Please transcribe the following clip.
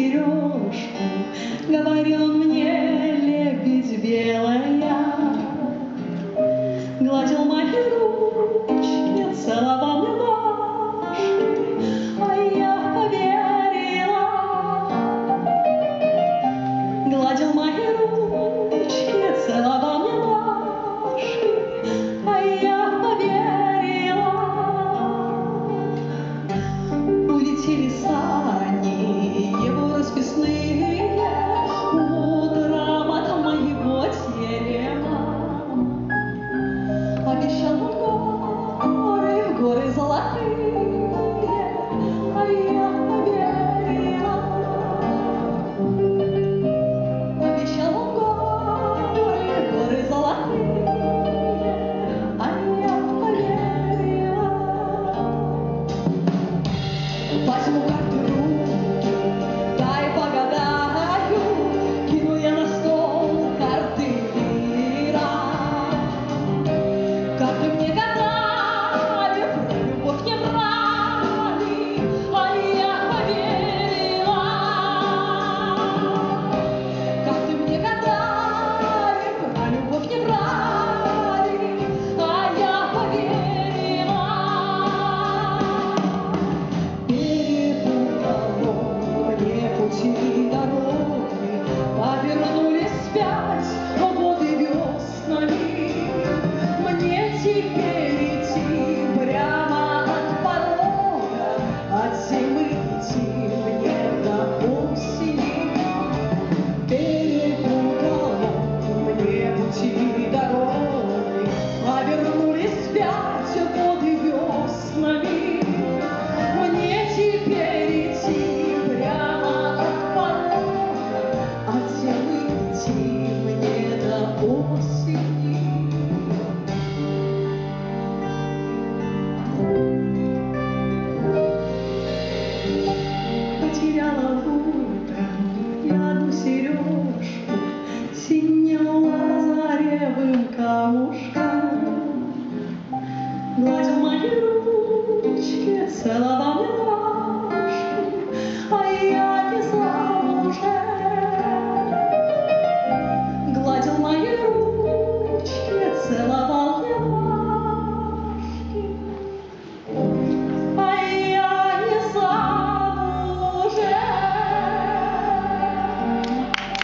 сережку, говорил он мне, лебедь белая, гладил мои ручки, целовал мне ножки, а я поверила. Гладил мои ручки, целовал мне ножки, а я поверила. Улетели сани его расписные утром от моего терема. Обещал он горы золотые, а я поверила. Обещал он горы золотые, а я поверила. Возьму карты в руки, дай погадаю, кину я на стол карты мира. Карты мне гадали, про любовь не брали, а я поверила. Карты мне гадали, про любовь не брали, а я поверила. Пути дороги повернулись вспять годы веснами. Мне теперь идти прямо от порога, от зимы идти мне до осени. Перепутала мне пути дороги повернулись вспять годы веснами. Мне теперь идти прямо от порога, от зимы идти мне до осени. Потеряла луч